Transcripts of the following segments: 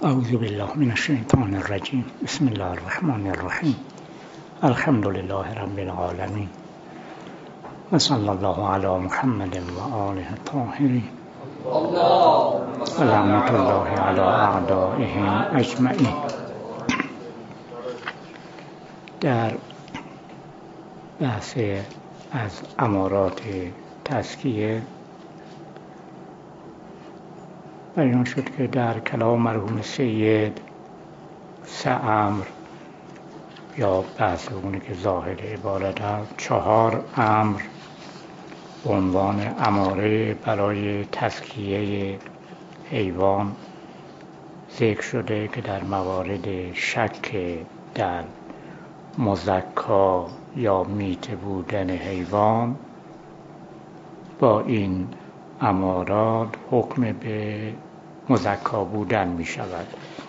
اعوذ بالله من الشیطان الرجیم. بسم الله الرحمن الرحیم. الحمد لله رب العالمین و صلی الله علی محمد و آله الطاهرین و لعنت الله علی اعدائهم اجمعین. در بحث از امارات تزکیه بیان شد که در کلام مرحوم سید 3 امر یا بحث اونه که ظاهر عبارت هست 4 امر به عنوان اماره برای تزکیه حیوان ذکر شده که در موارد شک در مزکا یا میته بودن حیوان با این امارات حکم به مزکا بودن می شود.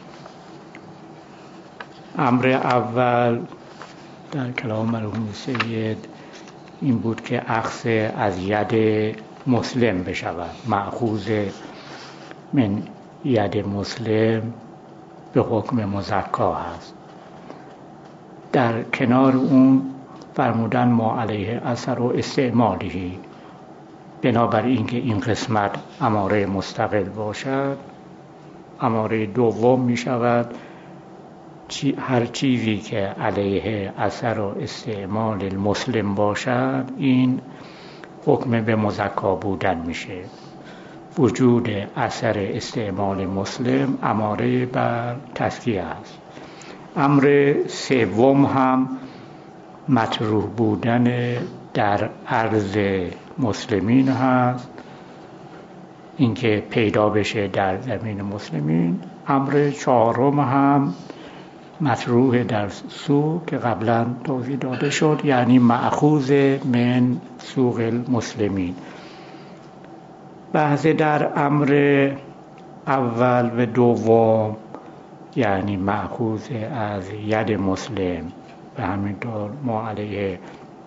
امر اول در کلام مرحوم سید این بود که اخذ از ید مسلم بشود، مأخوذ من ید مسلم به حکم مزکا هست. در کنار اون فرمودن ما علیه اثر و استعمالی، بنابراین که این قسمت اماره مستقل باشد، اماره دوم می شود هر چیزی که علیه اثر و استعمال المسلم باشد این حکم به مزکا بودن میشه. وجود اثر استعمال مسلم اماره بر تزکیه است. امر سوم هم مطروح بودن در عرض مسلمین هست، اینکه پیدا بشه در زمین مسلمین. امر چهارم هم مطروح در سوق که قبلا توضیح داده شد، یعنی مأخوذ من سوق المسلمین. بحث در امر اول و دوم یعنی مأخوذ از ید مسلم و همینطور ما علیه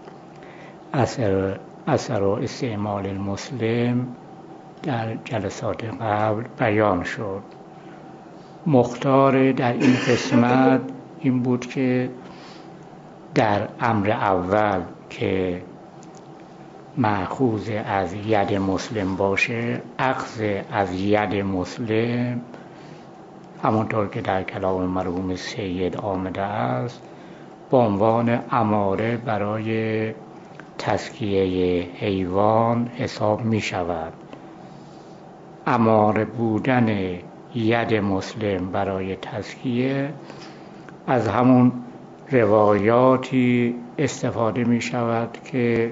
اثر و استعمال المسلم در جلسات قبل بیان شد. مختار در این قسمت این بود که در امر اول که مأخوذ از ید مسلم باشه، اخذ از ید مسلم همونطور که در کلام مرحوم سید آمده است به عنوان اماره برای تزکیه حیوان حساب می شود. اماره بودن ید مسلم برای تزکیه از همون روایاتی استفاده می شود که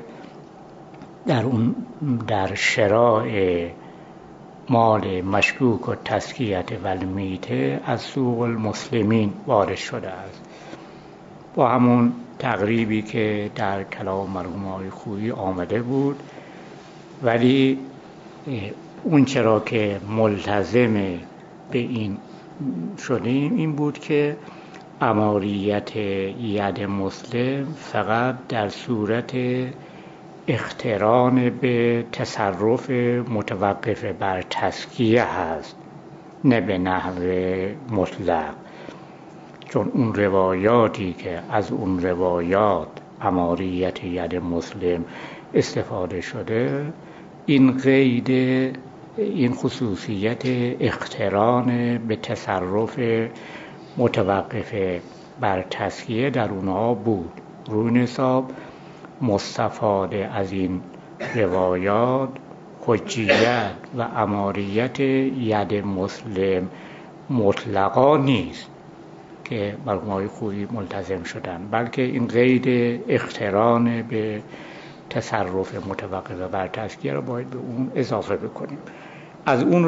در شراء مال مشکوک و تزکیت و المیته از سوق المسلمین وارد شده است، با همون تقریبی که در کلام مرحوم آقای خویی آمده بود. ولی اون چرا که ملتزم به این شدیم این بود که اماریت ید مسلم فقط در صورت اقتران به تصرف متوقف بر تزکیه هست، نه به نحو مطلق. چون اون روایاتی که از اون روایات اماریت ید مسلم استفاده شده این قید، این خصوصیت اقتران به تصرف متوقف بر تزکیه در اونها بود. روی حساب مستفاده از این روایات حجیت و اماریت ید مسلم مطلقا نیست که مرحوم آقای خویی ملتزم شدن، بلکه این قید اقتران به تصرف متوقف بر تزکیه را باید به اون اضافه بکنیم. از اون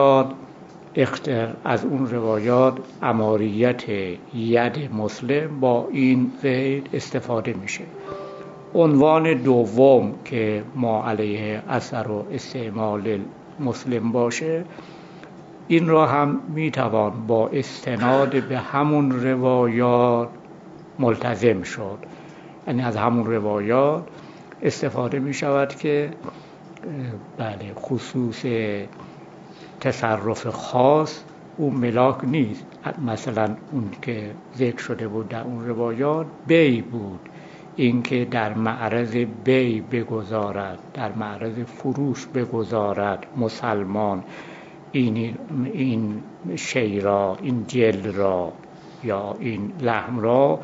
روایات اماریت ید مسلم با این قید استفاده میشه. عنوان دوم که ما علیه اثر و استعمال مسلم باشه این را هم میتوان با استناد به همون روایات ملتزم شد، یعنی از همون روایات استفاده می شود که بله خصوص تصرف خاص او ملاک نیست. مثلا اون که ذکر شده بود در اون روایات بی بود، اینکه در معرض بی بگذارد، در معرض فروش بگذارد مسلمان این شی را، این جلد را یا این لحم را.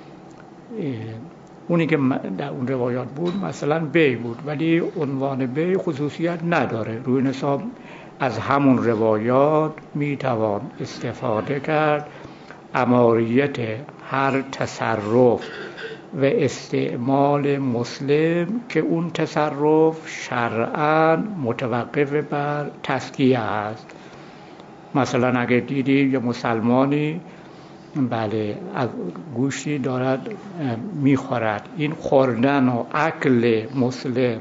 اونی که در اون روایات بود مثلا بی بود، ولی عنوان بی خصوصیت نداره. روی این حساب از همون روایات میتوان استفاده کرد اماریت هر تصرف و استعمال مسلم که اون تصرف شرعاً متوقف بر تزکیه است. مثلا اگر دیدی یه مسلمانی بله از گوشتی دارد میخورد، این خوردن و اکل مسلم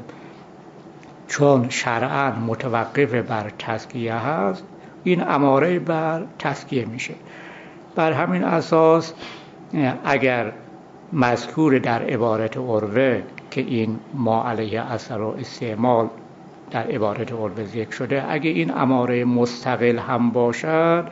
چون شرعاً متوقف بر تزکیه هست، این اماره بر تزکیه میشه. بر همین اساس اگر مذکور در عبارت عروه که این ما علیه اثر و استعمال در عبارت عروه ذکر شده، اگه این اماره مستقل هم باشد،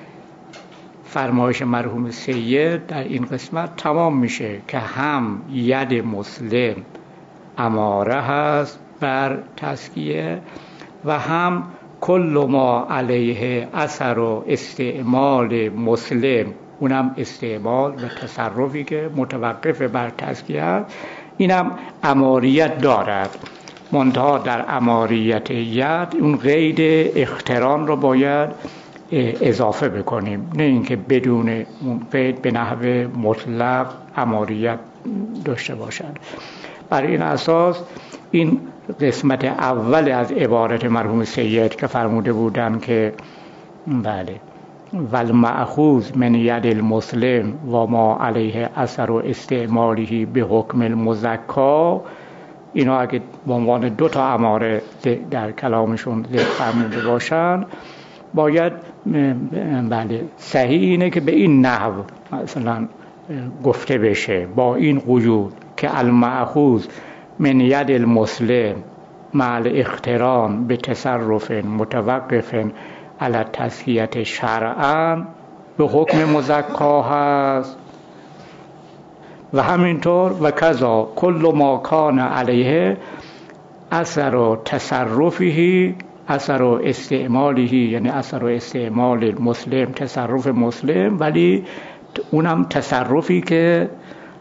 فرمایش مرحوم سید در این قسمت تمام میشه که هم ید مسلم اماره هست بر تزکیه و هم کل ما علیه اثر و استعمال مسلم، اونم استعمال و تصرفی که متوقف بر تزکیه است، اینم اماریت دارد. منتها در اماریت ید اون قید اقتران رو باید اضافه بکنیم، نه اینکه بدون اون قید به نحو مطلق اماریت داشته باشد. بر این اساس این قسمت اول از عبارت مرحوم سید که فرموده بودن که بله والمأخوذ من ید المسلم و ما علیه اثر و استعماله به حکم المزکا، اینا اگه به عنوان دو تا اماره در کلامشون ذکر فرموده باشن، باید بله صحیح اینه که به این نحو مثلا گفته بشه با این قیود که المأخوذ من ید المسلم مع الاقتران به تصرف متوقف علی تزکیه شرعاً به حکم مزکا هست. و همینطور و کذا کل ما کان علیه اثر و تصرفه اثر و استعماله، یعنی اثر و استعمال مسلم تصرف مسلم، ولی اونم تصرفی که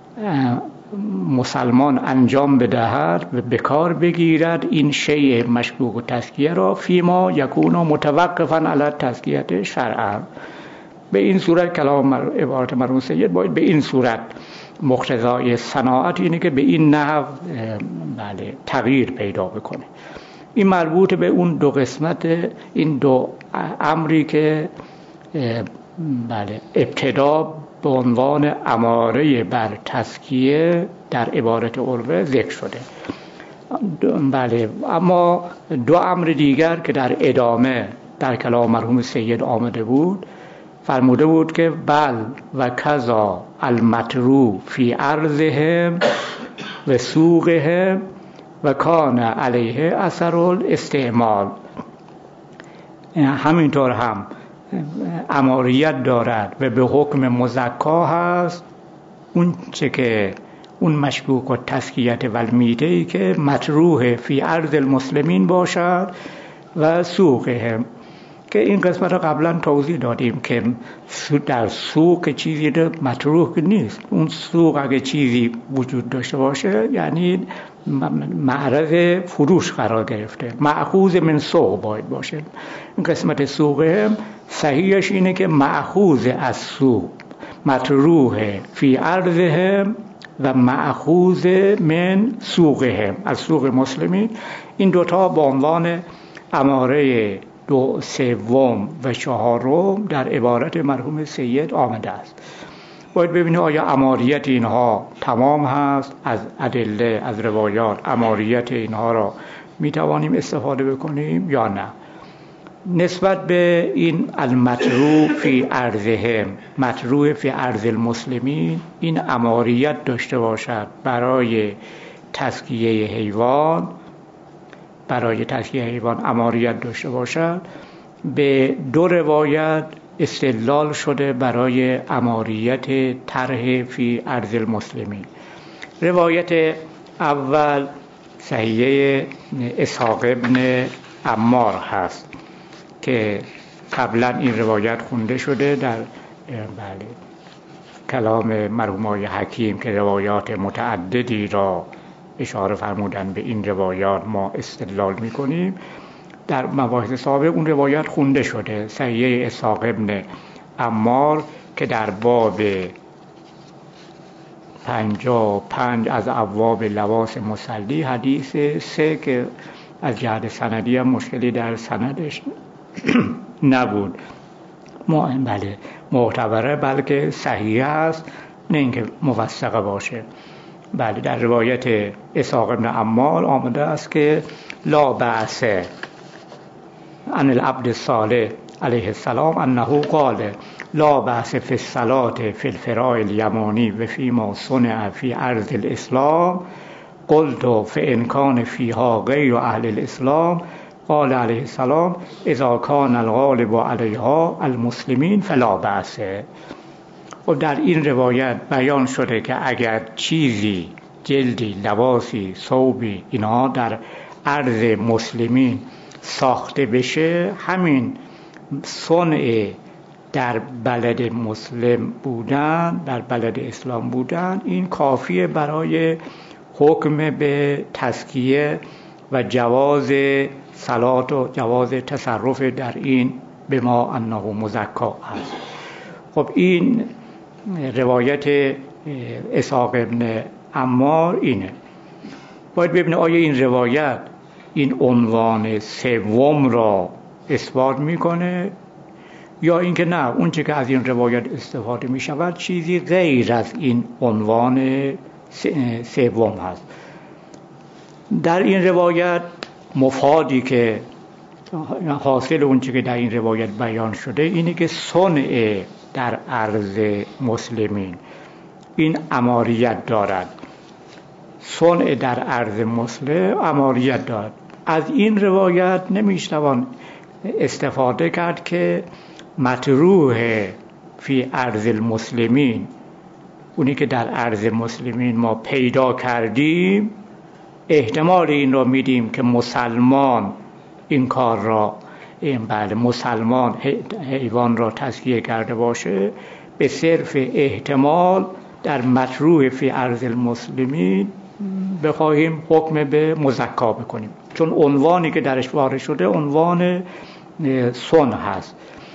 مسلمان انجام بدهد و بکار بگیرد این شیء مشکوک و تزکیه را فیما یکون متوقفا علی تزکیه شرعا. به این صورت کلام عبارت مرحوم سید باید به این صورت مقتضای صناعت اینه که به این نحو بله تغییر پیدا بکنه. این مربوط به اون دو قسمت، این دو امری که بله ابتدا به عنوان اماره بر تزکیه در عبارت عروه ذکر شده. بله اما دو امر دیگر که در ادامه در کلام مرحوم سید آمده بود، فرموده بود که بل و کذا المطروح فی ارضهم و سوقهم و کان علیه اثر الاستعمال، همینطور هم اماریت دارد و به حکم مزکا هست اون چه که اون مشکوک و تزکیت و المیته‌ای که مطروح فی ارض المسلمین باشد و سوقهم، که این قسمت رو قبلا توضیح دادیم که در سوق چیزی مطروح نیست. اون سوق اگه چیزی وجود داشته باشه یعنی معرض فروش قرار گرفته، مأخوذ من سوق باید باشه. این قسمت سوق هم صحیحش اینه که مأخوذ از سوق، مطروح فی ارضهم و مأخوذ من سوقهم، از سوق مسلمین. این دوتا به عنوان اماره دو سوم و چهارم در عبارت مرحوم سید آمده است. باید ببینید آیا اماریت اینها تمام هست از ادله، از روایات اماریت اینها را می توانیم استفاده بکنیم یا نه. نسبت به این المطروح فی ارضهم، مطروح فی ارض المسلمین، این اماریت داشته باشد برای تزکیه حیوان، برای تزکیه حیوان اماریت داشته باشد، به دو روایت استدلال شده برای اماریت طرح فی ارض المسلمین. روایت اول صحیحه اسحاق ابن عمار هست که قبلا این روایت خونده شده در کلام مرحوم حکیم که روایات متعددی را اشاره فرمودن به این روایات ما استدلال میکنیم. در مباحث سابق اون روایت خونده شده، صحیحه اسحاق ابن عمار که در باب 55 از ابواب لباس مصلی حدیث 3 که از جهت سندی هم مشکلی در سندش نبود، بله معتبره بلکه صحیح است، نه اینکه موثقه باشه. بله در روایت اسحاق ابن عمار آمده است که لا بأس عن العبد الصالح علیه السلام انه قال لا بأس فی الصلاة فی الفراء الیمانی و فی ما صنع فی ارض الاسلام قلت فإن کان فیها غیر اهل الاسلام قال علیه السلام اذا کان الغالب علیها المسلمین فلا بأس. و در این روایت بیان شده که اگر چیزی، جلدی، لباسی، ثوبی اینها در ارض مسلمین ساخته بشه، همین صنع در بلد مسلم بودن، در بلد اسلام بودن، این کافیه برای حکم به تزکیه و جواز صلات و جواز تصرف در این به ما انه مزکا است. خب این روایت اسحاق ابن عمار اینه. باید ببینه آیا این روایت این عنوان سوم را اثبات میکنه یا اینکه نه، اون چه که از این روایت استفاده می شود چیزی غیر از این عنوان سوم هست. در این روایت مفادی که حاصل اون چه که در این روایت بیان شده اینه که صنع در ارض مسلمین این اماریت دارد، صنع در ارض مسلم اماریت دارد. از این روایت نمیشتوان استفاده کرد که مطروح فی ارض المسلمین، اونی که در ارض مسلمین ما پیدا کردیم، احتمال این را میدیم که مسلمان این کار را، بله مسلمان حیوان را تزکیه کرده باشه، به صرف احتمال در مطروح فی ارض المسلمین بخواهیم حکم به مزکا بکنیم، چون عنوانی که درش وارد شده عنوان صنع هست.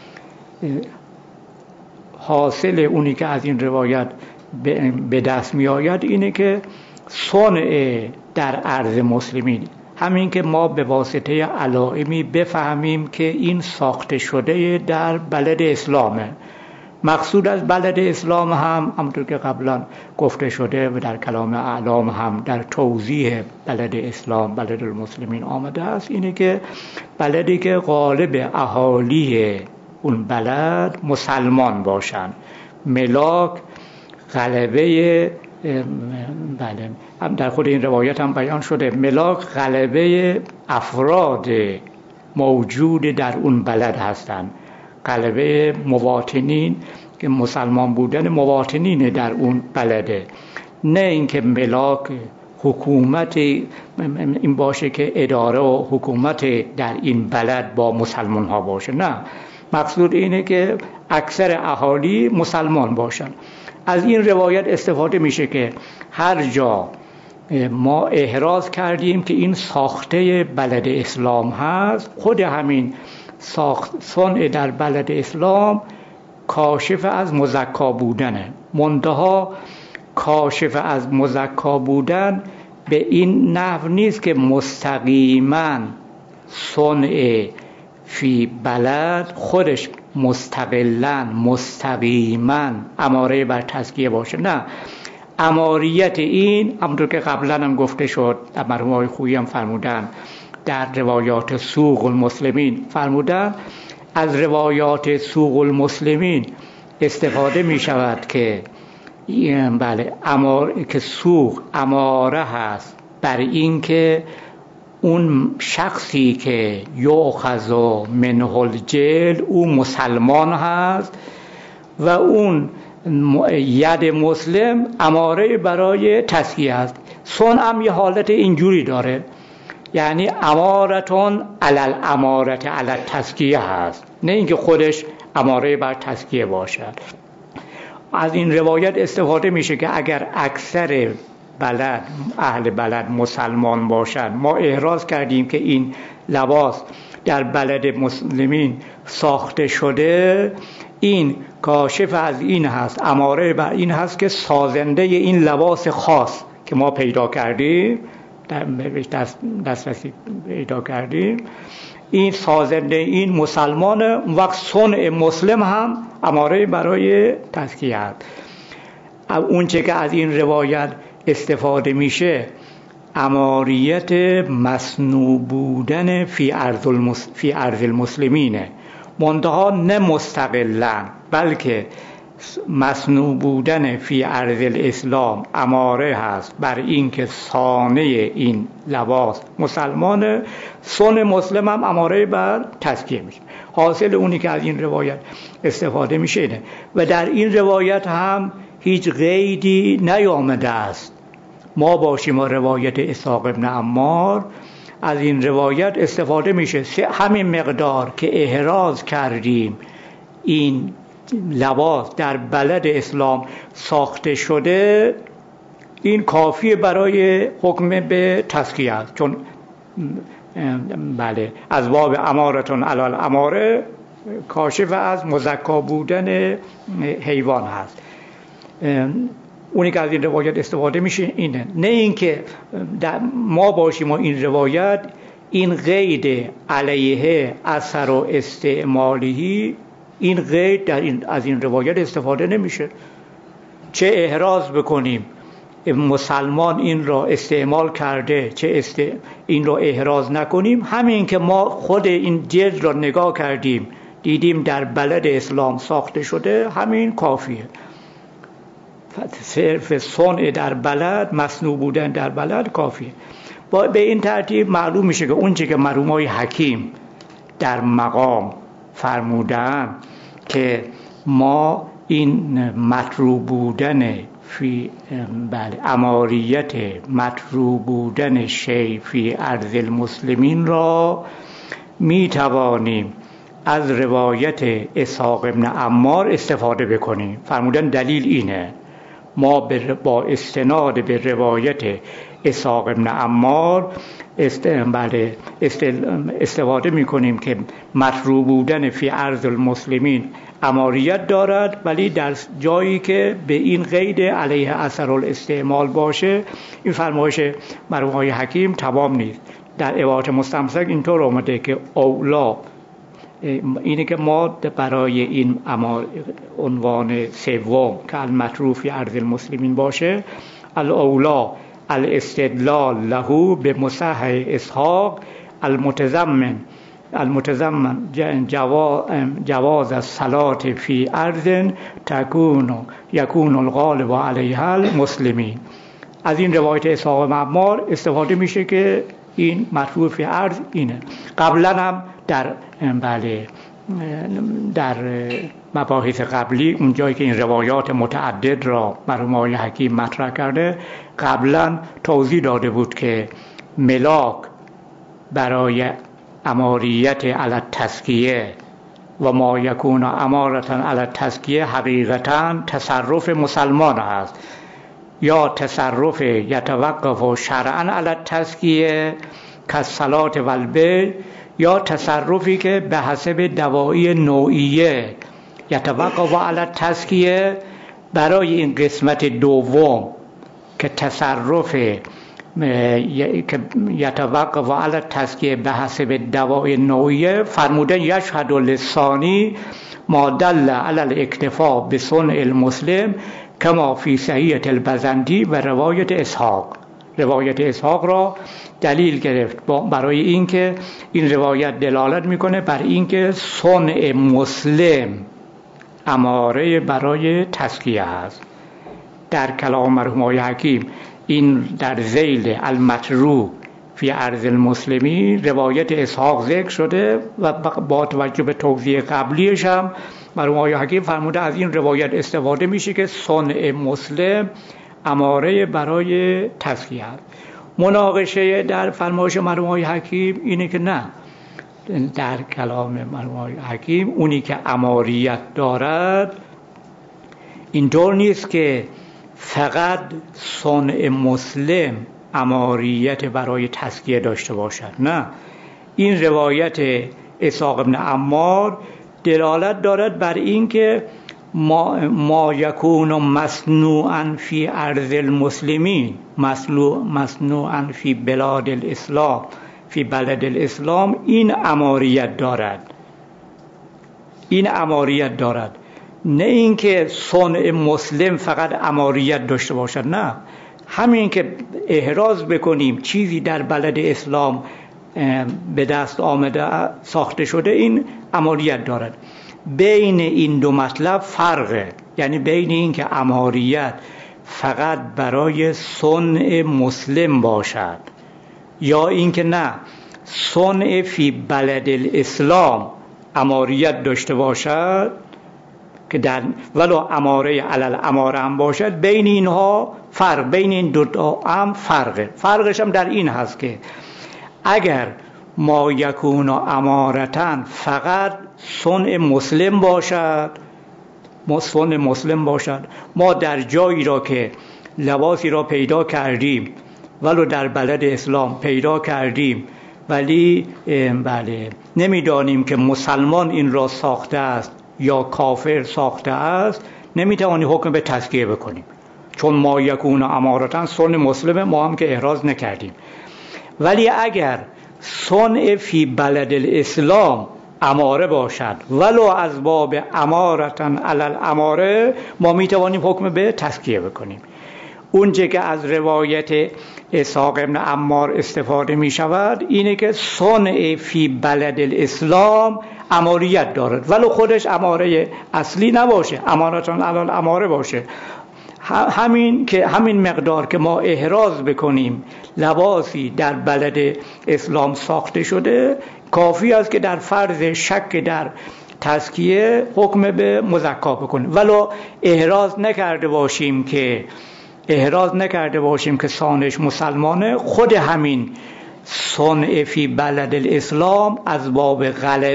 حاصل اونی که از این روایت به دست می آید اینه که صنع در ارض مسلمین، همین که ما به واسطه علائمی بفهمیم که این ساخته شده در بلد اسلامه. مقصود از بلد اسلام هم همونطور که قبلا گفته شده و در کلام اعلام هم در توضیح بلد اسلام، بلد المسلمین آمده است، اینه که بلدی که غالب اهالی اون بلد مسلمان باشن. ملاک غلبه، بله هم در خود این روایت هم بیان شده، ملاک غلبه افراد موجود در اون بلد هستند، غلبه مواطنین که مسلمان بودن مواطنین در اون بلده، نه اینکه ملاک حکومت این باشه که اداره و حکومت در این بلد با مسلمان ها باشه، نه، مقصود اینه که اکثر اهالی مسلمان باشن. از این روایت استفاده میشه که هر جا ما احراز کردیم که این ساخته بلد اسلام هست، خود همین صنع در بلد اسلام کاشف از مزکا بودنه. منتها کاشف از مزکا بودن به این نحو نیست که مستقیما صنع فی بلد خودش مستقیما اماره بر تزکیه باشه، نه، اماریت این همونطور که قبلا هم گفته شد، در مرحوم آقای خویی هم فرمودن، در روایات سوق المسلمین فرمودن، از روایات سوق المسلمین استفاده می شود که بله که سوق اماره هست بر این که اون شخصی که یؤخذ منه الجل او مسلمان هست و اون ید مسلم اماره برای تزکیه است. سن هم یه حالت اینجوری داره، یعنی امارتون علی الامارت علی التزکیه هست، نه اینکه خودش اماره بر تزکیه باشد. از این روایت استفاده میشه که اگر اکثر بلد اهل بلد مسلمان باشند، ما احراز کردیم که این لباس در بلد مسلمین ساخته شده، این کاشف از این هست، اماره بر این هست که سازنده این لباس خاص که ما پیدا کردیم، دسترسی پیدا کردیم، این سازنده این مسلمان، وقت صنع مسلم هم اماره برای تزکیه است. اون چه که از این روایت استفاده میشه اماریت مصنوع بودن فی ارض المسلمینه، منتها نه مستقلا، بلکه مصنوع بودن فی ارض الاسلام اماره هست بر این که صانع این لباس مسلمانه، صنع مسلم هم اماره بر تزکیه میشه. حاصل اونی که از این روایت استفاده میشه اینه. و در این روایت هم هیچ قیدی نیامده است ما باشیم و روایت اسحاق ابن عمار. از این روایت استفاده میشه همین مقدار که احراز کردیم این لباس در بلد اسلام ساخته شده، این کافیه برای حکم به تزکیه است، چون بله از باب امارتون علی الاماره کاشف از مزکا بودن حیوان هست. اونی که از این روایت استفاده میشه اینه، نه اینکه ما باشیم و این روایت این قید علیه اثر و استعمالی، این قید از این روایت استفاده نمیشه. چه احراز بکنیم مسلمان این را استعمال کرده، چه این را احراز نکنیم، همین که ما خود این جلد را نگاه کردیم دیدیم در بلد اسلام ساخته شده، همین کافیه. صرف صنع در بلد، مصنوع بودن در بلد کافیه. به این ترتیب معلوم میشه که اون چه که مرحومای حکیم در مقام فرمودن که ما این مطروح بودن فی اماریت مطروح بودن شیء فی ارض المسلمین را می توانیم از روایت اسحاق ابن عمار استفاده بکنیم. فرمودن دلیل اینه، ما با استناد به روایت اسحاق ابن عمار استفاده میکنیم که مطروح بودن فی ارض المسلمین اماریت دارد، ولی در جایی که به این قید علیه اثر الاستعمال باشه این فرمایش مرحوم حکیم تمام نیست. در عبارت مستمسک اینطور آمده که اولا، اینه که ما برای این عنوان سوم که المطروح فی ارض المسلمین باشه، الاولا الاستدلال له به مصحح اسحاق المتضمن جواز الصلاة فی ارض یکون الغالب علیها المسلمین. از این روایت اسحاق بن عمار استفاده میشه که این مطروح فی ارض اینه. قبلا هم در مباحث قبلی اون جایی که این روایات متعدد را مرحوم آقای حکیم مطرح کرده، قبلا توضیح داده بود که ملاک برای اماریت علی التزکیه و ما یکون امارتن علی التزکیه حقیقتا تصرف مسلمان است، یا تصرف یتوقف شرعا علی التزکیه کالصلاة و البیع، یا تصرفی که به حسب دواعی نوعیه یتوقف علی التزکیه. برای این قسمت دوم که تصرف که یتوقف علی التزکیه به حسب دواعی نوعیه، فرمودن یشهد للثانی ما دل علی الاکتفاء بصنع المسلم کما فی صحیح البزندی و روایت اسحاق. روایت اسحاق را دلیل گرفت برای اینکه این روایت دلالت میکنه بر اینکه صنع مسلم اماره برای تزکیه است. در کلام مرحوم آقای حکیم این در ذیل المطروح فی ارض المسلمین روایت اسحاق ذکر شده و با توجه به توضیح قبلیش هم مرحوم آقای حکیم فرموده از این روایت استفاده میشه که صنع مسلم اماره برای تزکیه است. مناقشه در فرمایش مرحوم آقای حکیم اینه که نه، در کلام مرحوم آقای حکیم اونی که اماریت دارد اینطور نیست که فقط صنع مسلم اماریت برای تزکیه داشته باشد، نه، این روایت اسحاق بن عمار دلالت دارد بر این که ما یکون مصنوعا فی ارض المسلمین مصنوعا فی بلاد الاسلام فی بلد الاسلام این اماریت دارد، نه اینکه صنع مسلم فقط اماریت داشته باشد، نه، همین که احراز بکنیم چیزی در بلد اسلام به دست آمده ساخته شده این اماریت دارد. بین این دو مطلب فرقه، یعنی بین این که اماریت فقط برای صنع مسلم باشد یا اینکه نه صنع فی بلد الاسلام اماریت داشته باشد که در ولو اماره علل اماره هم باشد، بین اینها فرق، بین این دو تا هم فرقش هم در این هست که اگر ما یکون امارتن فقط صنع مسلم باشد، ما در جایی را که لباسی را پیدا کردیم ولو در بلد اسلام پیدا کردیم ولی نمیدانیم که مسلمان این را ساخته است یا کافر ساخته است، نمیتوانیم حکم به تزکیه بکنیم، چون ما یکون امارتن صنع مسلم ما هم که احراز نکردیم. ولی اگر صنع فی بلد الاسلام اماره باشد ولو از باب امارتن علل اماره، ما میتوانیم حکم به تزکیه بکنیم. اونچه که از روایت اسحاق ابن عمار استفاده می شود اینه که صنع فی بلد الاسلام اماریت دارد ولو خودش اماره اصلی نباشه، امارتن علل اماره باشه. همین مقدار که ما احراز بکنیم لباسی در بلد اسلام ساخته شده کافی است که در فرض شک در تزکیه حکم به مزکا بکنیم، ولو احراز نکرده باشیم که صانعش مسلمانه. خود همین صنع فی بلد الاسلام از باب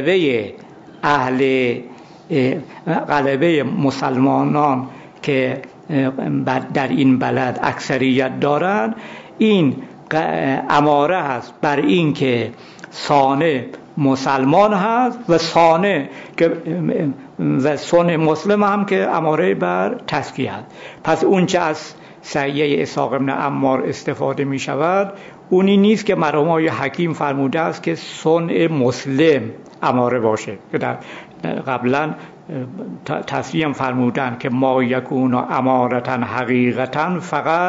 غلبه مسلمانان که در این بلد اکثریت دارند، این اماره هست بر این که صانع مسلمان هست و صانع مسلم هم که اماره بر تزکیه است. پس اون چه از سعیه اسحاق بن عمار استفاده می شود اونی نیست که مرحوم آقای حکیم فرموده است که صنع مسلم اماره باشه، که در قبلا تصریح فرمودن که ما یکون امارتن حقیقتا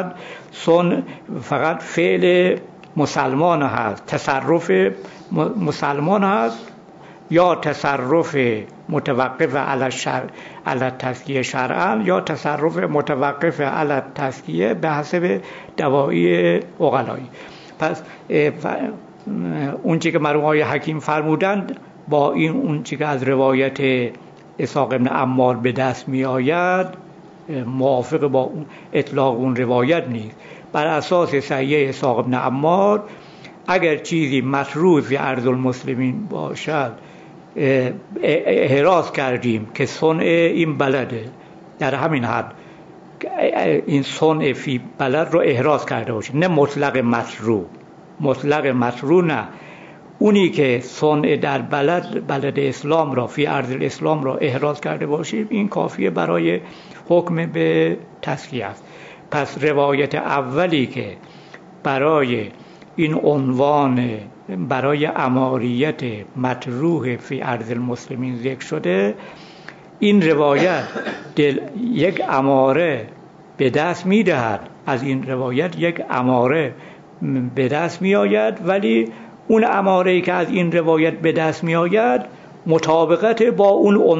فقط فعل مسلمان هست، تصرف مسلمان هست یا تصرف متوقف علی تزکیه شرعا یا تصرف متوقف علی تزکیه به حسب دواعی عقلایی. پس اون چی که مرحوم آقای حکیم فرمودند با این اون چی که از روایت اسحاق بن عمار به دست می آید موافق با اون اطلاق اون روایت نیست. بر اساس صحیح اسحاق بن عمار اگر چیزی مطروح فی ارض المسلمین باشد احراز کردیم که صنع این بلده، در همین حد این صنع فی بلد رو احراز کرده باشیم، نه مطلق مطروح نه، اونی که صنع در بلد اسلام را فی ارض الاسلام را احراز کرده باشیم این کافیه برای حکم به تزکیه است. پس روایت اولی که برای این عنوان برای اماریت مطروح فی ارض المسلمین ذکر شده، این روایت یک اماره به دست می‌دهد، از این روایت یک اماره به دست می‌آید، ولی اون اماره‌ای که از این روایت به دست می‌آید مطابقت با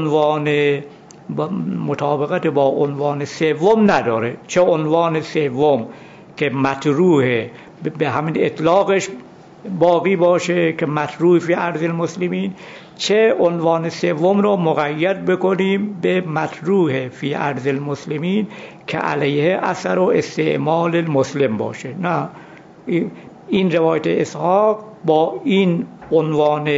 عنوان سوم نداره. چه عنوان سوم که مطروحه به همین اطلاقش باقی باشه که مطروح فی ارض المسلمین، چه عنوان سوم رو مقید بکنیم به مطروح فی ارض المسلمین که علیه اثر و استعمال المسلم باشه. نه، این روایت اسحاق با این عنوان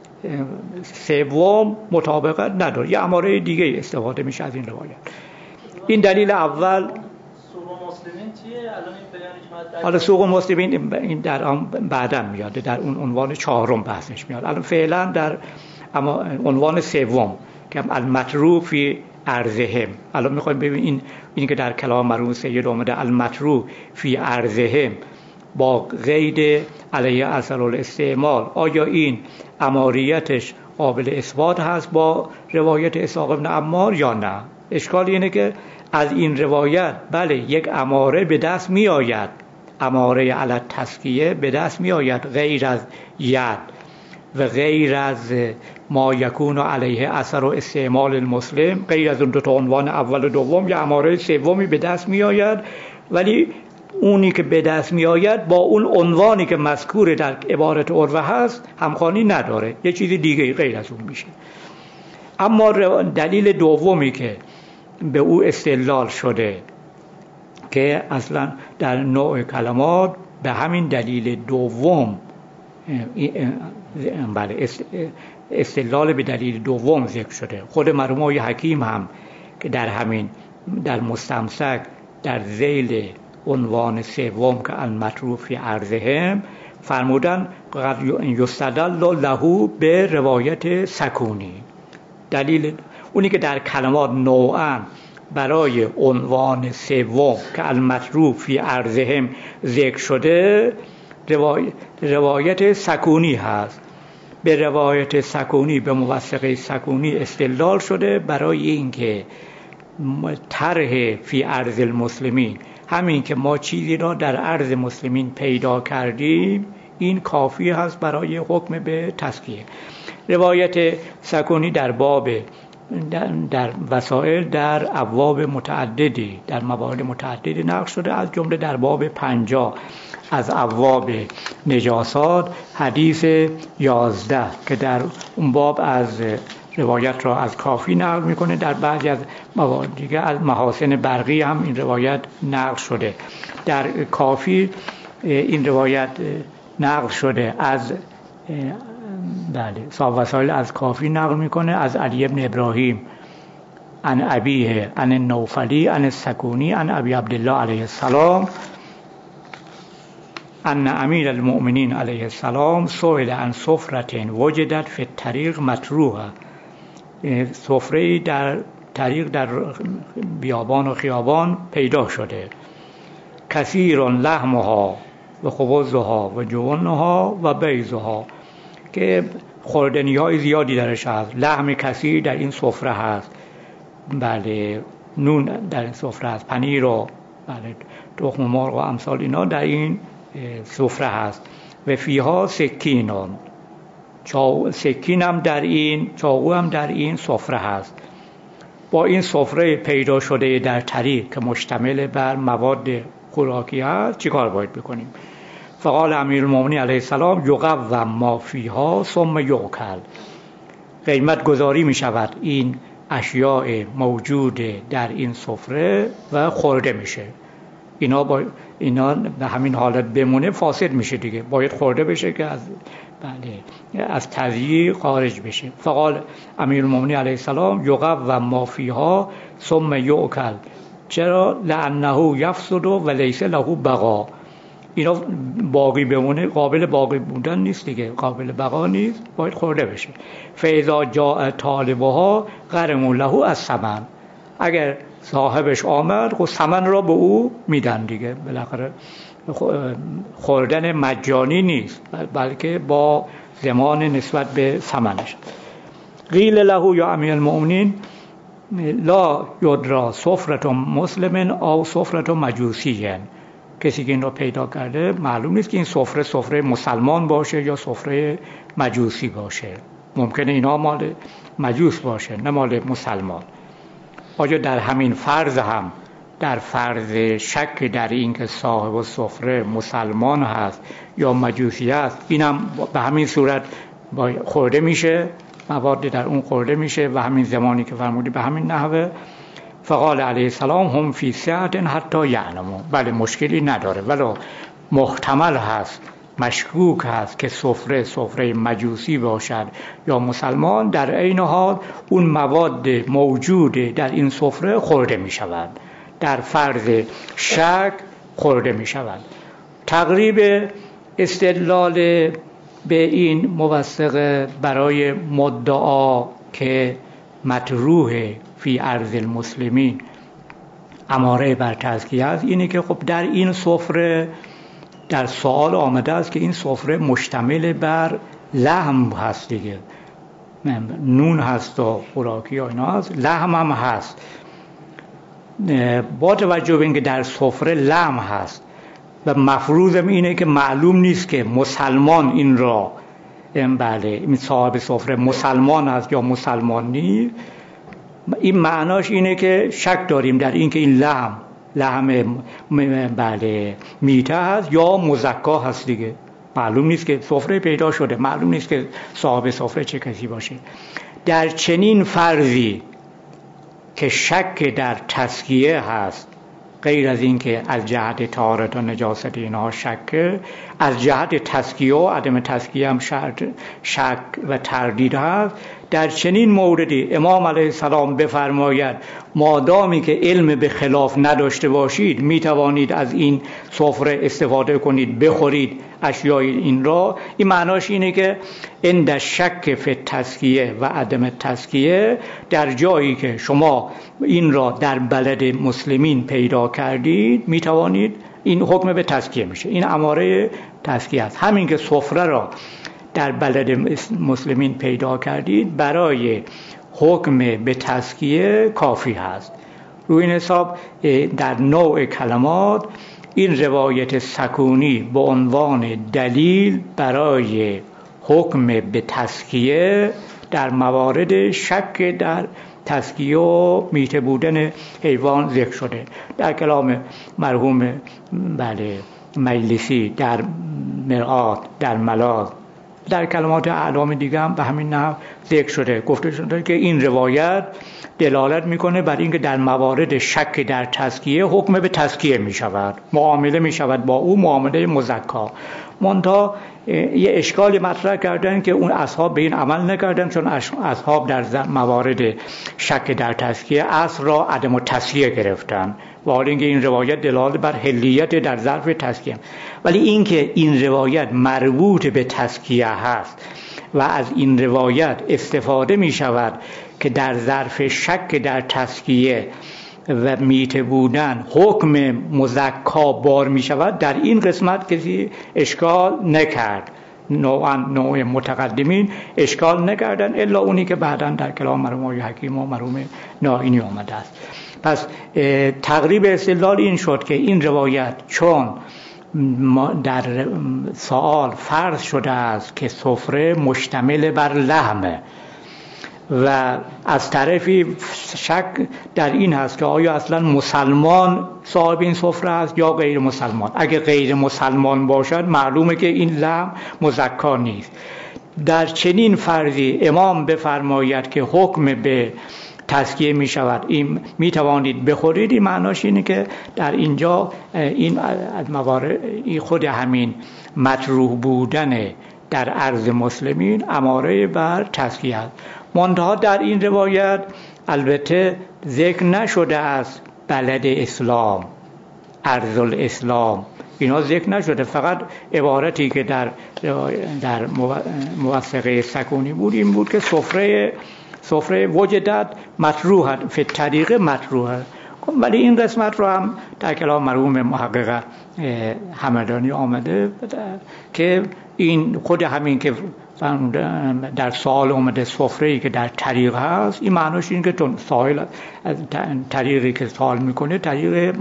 سوم مطابقت نداره، یه اماره دیگه استفاده میشه از این روایت. این دلیل اول. سوق مسلمین چیه؟ الان این بیانش حالا سوق مسلمین این در آن بعداً میاد، در اون عنوان چهارم بحثش میاد. الان فعلا در عنوان سوم که المطروح فی ارضهم. الان میخوایم ببینیم این که در کلام مرحوم سید اومده المطروح فی ارضهم با قید علیه اثر الاستعمال، آیا این اماریتش قابل اثبات هست با روایت اسحاق بن عمار یا نه؟ اشکال اینه که از این روایت بله یک اماره به دست می آید، اماره علی التسکیه به دست می آید، غیر از ید و غیر از ما یکون علیه اثر و استعمال المسلم، غیر از اون دو تا عنوان اول و دوم یا اماره سومی به دست می آید، ولی اونی که به دست می آید با اون عنوانی که مذکور در عبارت عروه هست همخوانی نداره، یه چیز دیگه غیر از اون میشه. اما دلیل دومی که به او استدلال شده که اصلا در نوع کلمات به همین دلیل دوم، بله استدلال به دلیل دوم ذکر شده. خود مرحوم آقای حکیم هم که در همین در مستمسک در ذیل عنوان سوم که المطروح فی ارضهم فرمودن قد یستدل له به روایت سکونی. دلیل اونی که در کلمات نوعا برای عنوان سوم که المطروح فی ارضهم ذکر شده روایت سکونی هست. به روایت سکونی، به موثقه سکونی استدلال شده برای اینکه طرح فی ارض المسلمین، همین که ما چیزی را در ارض مسلمین پیدا کردیم، این کافی هست برای حکم به تزکیه. روایت سکونی در باب در وسائل در ابواب متعددی در موارد متعددی نقل شده، از جمله در باب 50 از ابواب نجاسات حدیث 11 که در اون باب از روایت را از کافی نقل میکنه. در بعضی از موارد دیگه از محاسن برقی هم این روایت نقل شده. در کافی این روایت نقل شده از بله صاحب وسائل از کافی نقل میکنه از علی ابن ابراهیم عن ابیه عن النوفلی عن السکونی عن ابی عبدالله علیه السلام ان امیر المؤمنین علیه السلام سئل عن سفرة وجدت فی الطریق مطروحه. سفره در طریق در بیابان و خیابان پیدا شده، کثیر لحمها و خبزها و جوانها و بیضها، که خوردنی های زیادی درش هست. لحم کثیر در این سفره هست، بله نون در این سفره هست، پنیر و بله تخم مرغ و امثال اینا در این سفره هست. و فیها سکینون، سکین هم در این، چاقو هم در این سفره هست. با این سفره پیدا شده در طریق که مشتمل بر مواد خوراکی هست چیکار باید بکنیم؟ فقال امیرالمومنین علیه السلام یقوم ما فیها ثم یؤکل. قیمت گذاری می شود این اشیاء موجود در این سفره و خورده میشه. اینا به همین حالت بمونه فاسد میشه دیگه، باید خورده بشه که از تضییع خارج بشه. فقال امیرالمومنین علیه السلام یقوم ما فیها ثم یؤکل. چرا؟ لانه یفسد و لیس له بقا. اینا باقی بمونه، قابل باقی بودن نیست دیگه، قابل بقا نیست، باید خورده بشه. فاذا جاء طالبها غرموا له الثمن. اگر صاحبش آمد خب ثمن را به او میدن دیگه، بالاخره خوردن مجانی نیست بلکه با ضمان نسبت به ثمنش. قیل له یا امیر المؤمنین لا یدرا سفرة مسلم او سفرة مجوسی. کسی که این را پیدا کرده معلوم نیست که این سفره مسلمان باشه یا سفره مجوسی باشه. ممکنه اینا مال مجوس باشه نه مال مسلمان. آیا در همین فرض هم در فرض شک در این که صاحب السفره مسلمان هست یا مجوسی هست، اینم به همین صورت خورده میشه، مواد در اون خورده میشه و همین زمانی که فرمودی به همین نحوه. فقال علیه السلام هم فی سعة حتی یعلموا، بله مشکلی نداره، ولی محتمل هست، مشکوک هست که سفره مجوسی باشد یا مسلمان، در عین حال اون مواد موجود در این سفره خورده می شود، در فرض شک خورده می شود. تقریب استدلال به این موثق برای مدعا که مطروح فی ارض المسلمین اماره بر تزکیه است اینه که خب در این سفره در سوال آمده است که این سفره مشتمل بر لحم هست دیگه، نون هست و خوراکی و اینا هست، لحم هم هست. با توجه به اینکه در سفره لحم هست و مفروضم اینه که معلوم نیست که مسلمان این را بله این صاحب سفره مسلمان است یا مسلمان نیست، این معناش اینه که شک داریم در اینکه این لحم بله میته هست یا مزکا هست دیگه، معلوم نیست که سفره پیدا شده، معلوم نیست که صاحب سفره چه کسی باشه. در چنین فرضی که شک در تزکیه هست، غیر از این که از جهت طهارت و نجاست اینها شک، از جهت تزکیه و عدم تزکیه هم شک و تردید هست، در چنین موردی امام علیه السلام بفرماید مادامی که علم به خلاف نداشته باشید می توانید از این سفره استفاده کنید، بخورید اشیای این را، این معناش اینه که عند شک فی تزکیه و عدم تزکیه، در جایی که شما این را در بلد مسلمین پیدا کردید می توانید، این حکم به تزکیه میشه، این اماره تزکیه است. همین که سفره را در بلد مسلمین پیدا کردید برای حکم به تزکیه کافی هست. روی این حساب در نوع کلمات این روایت سکونی به عنوان دلیل برای حکم به تزکیه در موارد شک در تزکیه و میته بودن حیوان ذکر شده. در کلام مرحوم بله مجلسی، در مرآت، در ملاذ، در کلمات اعلام دیگه هم به همین نحو ذکر شده، گفته شده که این روایت دلالت میکنه بر اینکه در موارد شک در تزکیه حکم به تزکیه میشود، معامله میشود با او معامله مزکا. منتها یه اشکالی مطرح کردن که اون اصحاب به این عمل نکردن، چون اصحاب در موارد شک در تزکیه اصل را عدم تزکیه گرفتن و حال اینکه این روایت دلالت بر حلیت در ظرف تزکیه، ولی اینکه این روایت مربوط به تزکیه هست و از این روایت استفاده می شود که در ظرف شک در تزکیه و میته بودن حکم مزکا بار می شود، در این قسمت کسی اشکال نکرد، نوع متقدمین اشکال نکردن، الا اونی که بعداً در کلام مرحوم حکیم و مرحوم نائینی آمده است. پس تقریب استدلال این شد که این روایت چون در سوال فرض شده است که سفره مشتمل بر لحمه و از طرفی شک در این هست که آیا اصلا مسلمان صاحب این سفره است یا غیر مسلمان، اگه غیر مسلمان باشد معلومه که این لحم مزکا نیست. در چنین فرضی امام بفرماید که حکم به تزکیه می شود، این می توانید بخورید، این معناش اینه که در اینجا این موارد خود همین مطروح بودن در عرض مسلمین اماره بر تزکیه است. منتها در این روایت البته ذکر نشده است بلد اسلام، ارض الاسلام، اینا ذکر نشده، فقط عبارتی که در موثقه سکونی بود این بود که سفره وجدت مطروح فی طریق مطروح. ولی این قسمت رو هم در کلام مرحوم محقق همدانی آمده که این خود همین که در سوال اومده سفره‌ای که در طریق هست، این معناش این که سائل طریقی که سوال میکنه طریق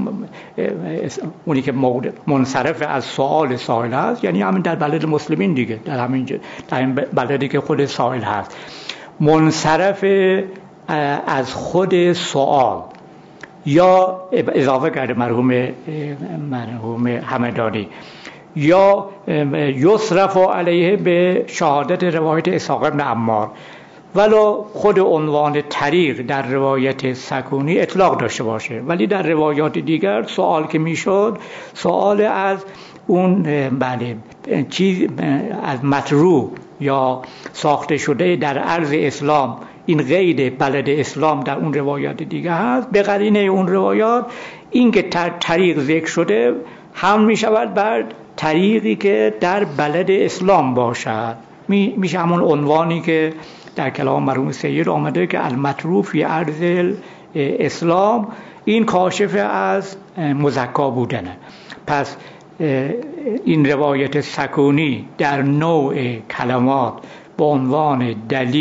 اونی که منصرف از سوال سائل هست، یعنی همین در بلد مسلمین دیگه، در این بلدی که خود سائل هست، منصرف از خود سوال یا اضافه کرده مرحوم همدانی، یا یصرف علیه به شهادت روایت اسحاق بن عمار، ولو خود عنوان طریق در روایت سکونی اطلاق داشته باشه، ولی در روایات دیگر سوال که میشد سوال از اون چیز از مطروح یا ساخته شده در عرض اسلام، این قید بلد اسلام در اون روایات دیگه هست، به قرینه اون روایات این که طریق ذکر شده هم می شود بر طریقی که در بلد اسلام باشد، میشه همون عنوانی که در کلام مرحوم سید آمده که المطروح فی عرض اسلام، این کاشف از مزکا بودنه. پس این روایت سکونی در نوع کلمات به عنوان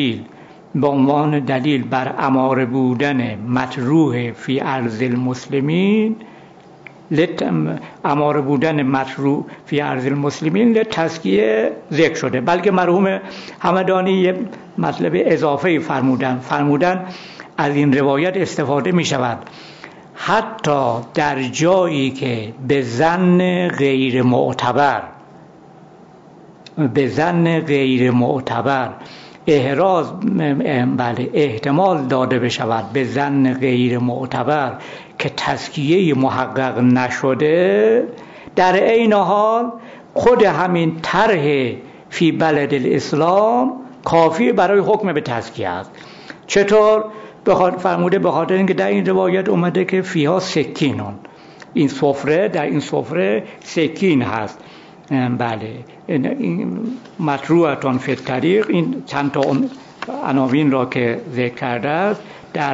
دلیل بر اماره بودن مطروح فی عرض المسلمین، اماره بودن مطروح فی عرض المسلمین لتزکیه ذکر شده. بلکه مرحوم همدانی یه مطلب اضافه فرمودن از این روایت استفاده می شود حتی در جایی که به ظن غیر معتبر احتمال داده بشود، به ظن غیر معتبر که تزکیه محقق نشده، در عین حال خود همین طرح فی بلد الاسلام کافی برای حکم به تزکیه است. چطور؟ فرموده به خاطر اینکه در این روایت اومده که فیها سکینون، این سفره، در این سفره سکین هست. بله، این مطروحتون فی الطریق، این چند تا عناوین را که ذکر کرده است در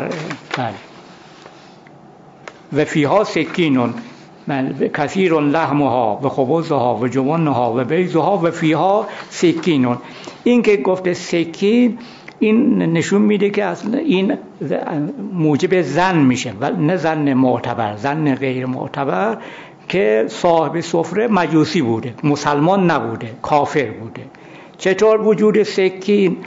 و فیها سکینون کثیر لحمها و خبزها و جوانها و بیضها و فیها سکینون. این که گفته سکین، این نشون میده که اصلا این موجب ظن میشه و نه ظن معتبر، ظن غیر معتبر که صاحب سفره مجوسی بوده، مسلمان نبوده، کافر بوده. چطور وجود سکین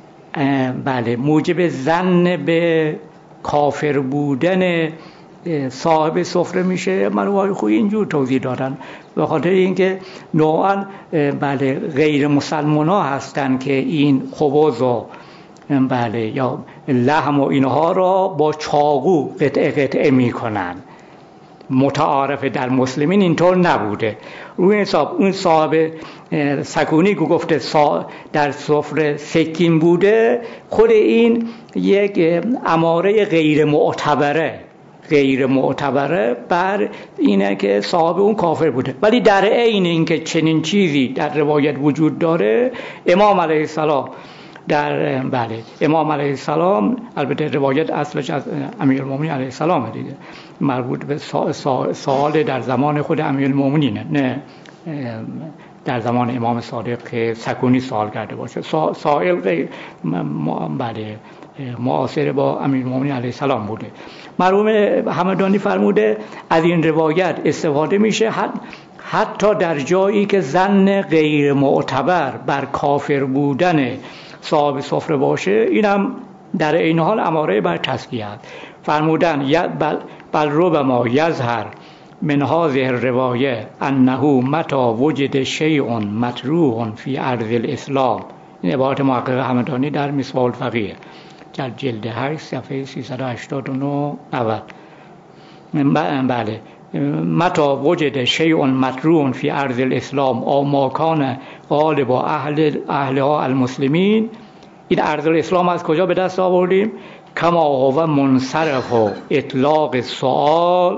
موجب ظن به کافر بودن صاحب سفره میشه؟ مرحوم خویی اینجور توضیح دادن، به خاطر اینکه نوعا غیر مسلمان ها هستن که این خبز و یا لحم و اینها را با چاقو قطعه میکنن. متعارف در مسلمین اینطور نبوده. روی حساب اون صاحب سکونی که گفته در سفره سکین بوده، خود این یک اماره غیر معتبره بر اینه که صاحب اون کافر بوده. ولی در عین اینکه چنین چیزی در روایت وجود داره، امام علیه السلام امام علیه السلام، البته روایت اصلش از امیرالمومنین علیه السلام دیگه، مربوط به سوال در زمان خود امیرالمومنینه، نه در زمان امام صادق که سکونی سوال کرده باشه. سائل معاصر با امیرالمومنین علیه السلام بوده. مرحوم همدانی فرموده از این روایت استفاده میشه حتی در جایی که ظن غیر معتبر بر کافر بودن صاحب سفره باشه، اینم در این حال اماره بر تزکیه است. فرمودن بل ربما یظهر من هذه الروایه انه متى وجد شیء مطروح فی عرض الاسلام. این عبارت محقق همدانی در مصباح الفقیه در جلد 8 صفحه 389 90. بله، متى وجد شیء مطروح فی عرض الاسلام او ما کان غالب اهلها المسلمین. این عرض الاسلام از کجا به دست آوردیم؟ کما هو منصرف و اطلاق سوال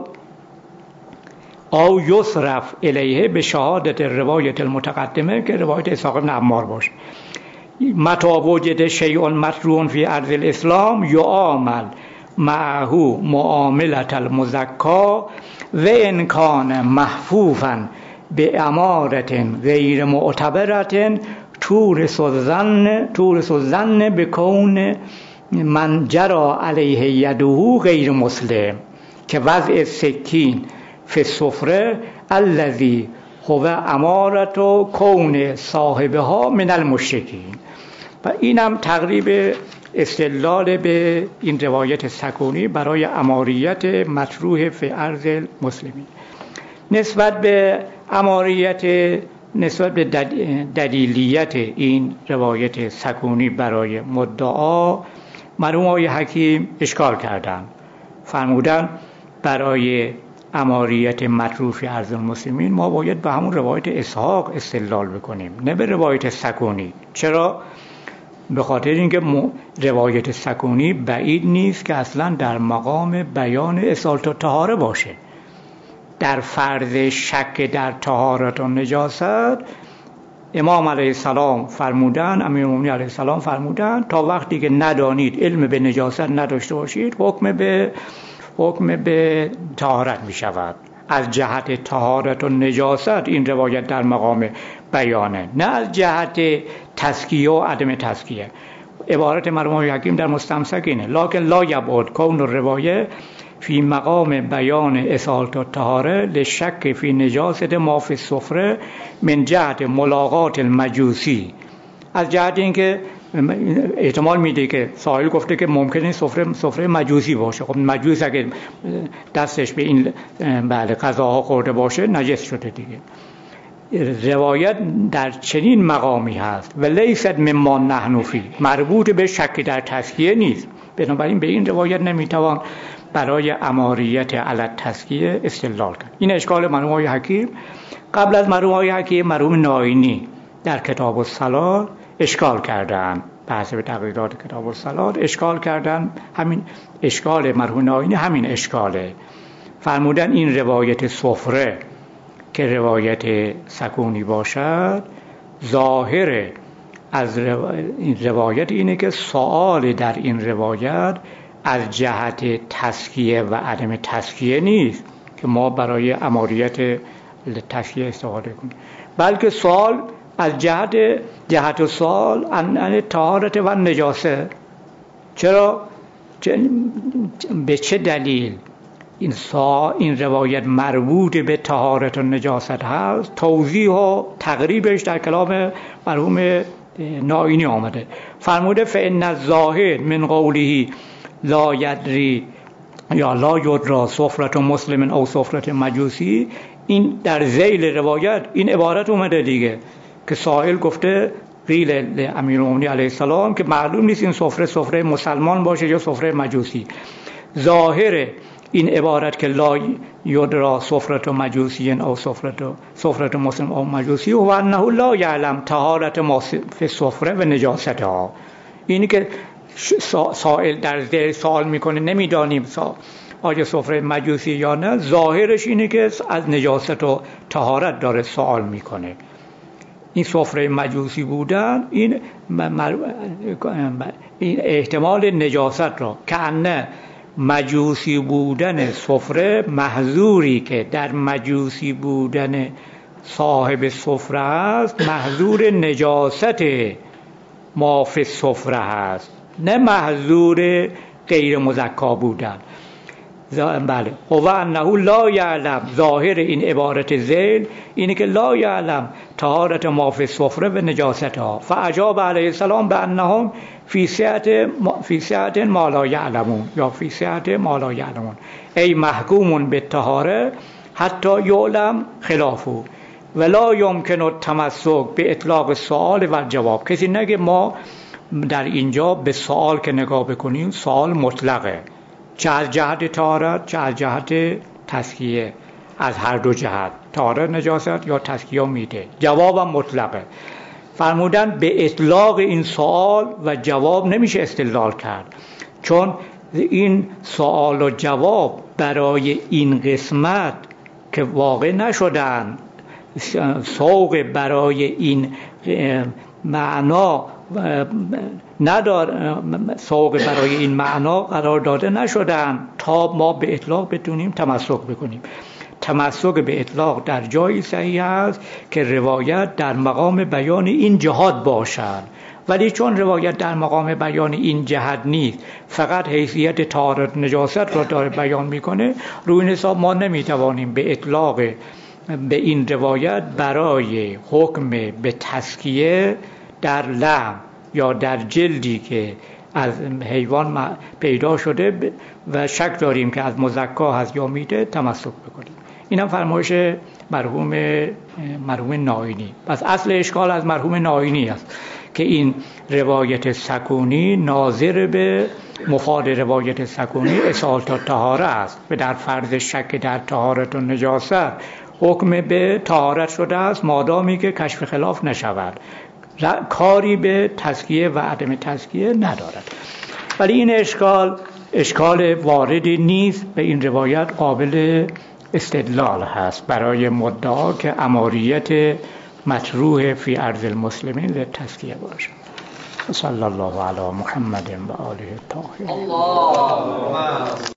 او یصرف الیه به شهادت روایت المتقدمه که روایت اسحاق بن عمار باشه. متى وجد شیء مطروح فی عرض الاسلام یعامل معه معاملة المزکا و ان کان محفوفا به امارة غیر معتبرة تورث الظن بکون من جرى علیه یده غیر مسلم که وضع سکین فی السفره الذی هو امارة کون صاحبها من المشرکین. و اینم تقریب استدلال به این روایت سکونی برای اماریت مطروح فی عرض المسلمین. نسبت به دلیلیت این روایت سکونی برای مدعا، مرحوم آقای حکیم اشکال کردند. فرمودن برای اماریت مطروح فی عرض المسلمین ما باید به همون روایت اسحاق استدلال بکنیم، نه به روایت سکونی. چرا؟ به خاطر اینکه روایت سکونی بعید نیست که اصلا در مقام بیان اصالت و طهاره باشه. در فرض شک در طهارت و نجاست امام علیه السلام فرمودن، امیرالمومنین علیه السلام فرمودن تا وقتی که ندانید، علم به نجاست نداشته باشید، حکم به طهارت می شود. از جهت طهارت و نجاست این روایت در مقام بیانه، نه از جهت تزکیه و عدم تزکیه. عبارت مرحوم حکیم در مستمسک اینه: لکن لا یبعد کون الروایه فی مقام بیان اصالت و طهاره لشک فی نجاست ما فی السفره من جهت ملاقات المجوسی. از جهت اینکه احتمال میده که سائل گفته که ممکنه سفره مجوسی باشه. خب مجوس اگه دستش به این غذاها خورده باشه نجس شده دیگه. روایت در چنین مقامی هست و لیست مما نحن فی، مربوط به شک در تزکیه نیست. بنابراین به این روایت نمیتوان برای اماریت علی التزکیه استدلال کرد. این اشکال مرحوم آقای حکیم. قبل از مرحوم آقای حکیم مرحوم ناینی در کتاب الصلاة اشکال کردند، بحث به تقریرات کتاب الصلاة اشکال کردند. همین اشکال مرحوم ناینی همین اشکاله. فرمودن این روایت سفره که روایت سکونی باشد، ظاهر از این روایت اینه که سؤال در این روایت از جهت تزکیه و عدم تزکیه نیست که ما برای اماریت تزکیه استفاده کنیم، بلکه سوال از جهت سوال عن طهارت و نجاسه. چرا؟ به چه دلیل این روایت مربوط به طهارت و نجاست هست؟ توضیح و تقریبش در کلام مرحوم ناینی آمده. فرموده فإن الظاهر من قوله لا یدری یا لا یدرا سفرة مسلم او سفرة مجوسی، این در ذیل روایت این عبارت اومده دیگه که سائل گفته قیل امیرالمومنین علیه السلام که معلوم نیست این سفره مسلمان باشه یا سفره مجوسی. ظاهر این عبارت که لا یدرا سفرة مجوسی او سفرة مسلم او مجوسی و انه لا یعلم طهارت ما فی سفره و نجاستها. اینی که سائل در ذیل سوال میکنه نمیدانیم آیا سفره مجوسی یا نه، ظاهرش اینه که از نجاست و طهارت داره سوال میکنه. این سفره مجوسی بودن این احتمال نجاست را که انه مجوسی بودن سفره محظوری که در مجوسی بودن صاحب سفره هست، محظور نجاست ما فی السفره هست، نه محظور غیر مزکا بودن. بله. و انه لا یعلم، ظاهر این عبارت ذیل اینه که لا یعلم طهارت ما فی السفره و نجاستها. فاجاب علیه السلام بانهم فی سعة ما لا یعلمون یا فی سعة ما لا یعلمون ای محکوم بالطهاره حتی یعلم خلافه ولا یمکن التمسک به اطلاق السؤال و الجواب. کسی نگه ما در اینجا به سوال که نگاه بکنیم سوال مطلقه، چه از جهت طهارت چه از جهت تزکیه، از هر دو جهت، طهارت نجاست یا تزکیه میده. جوابم مطلقه. فرمودن به اطلاق این سوال و جواب نمیشه استدلال کرد، چون این سوال و جواب برای این قسمت که واقع نشدن، سوق برای این معنا سوق برای این معنا قرار داده نشدن تا ما به اطلاق بتونیم تمسک بکنیم. تمسک به اطلاق در جایی صحیح است که روایت در مقام بیان این جهات باشد، ولی چون روایت در مقام بیان این جهت نیست، فقط حیثیت طهارت نجاست را داره بیان میکنه، روی این حساب ما نمیتوانیم به اطلاق به این روایت برای حکم به تزکیه در لحم یا در جلدی که از حیوان پیدا شده و شک داریم که از مزکا هست یا میته تمسک بکنیم. این هم فرمایش مرحوم نائینی. پس اصل اشکال از مرحوم نائینی است که این روایت سکونی ناظر به مفاد روایت سکونی اصالت الطهاره است و در فرض شک در طهارت و نجاست حکم به طهارت شده است مادامی که کشف خلاف نشود، کاری به تزکیه و عدم تزکیه ندارد. ولی این اشکال واردی نیست، به این روایت قابل استدلال هست برای مدعا که اماریت مطروح فی ارض المسلمین للتزکیه باشد. صلی الله علی محمد و آله الطاهرین.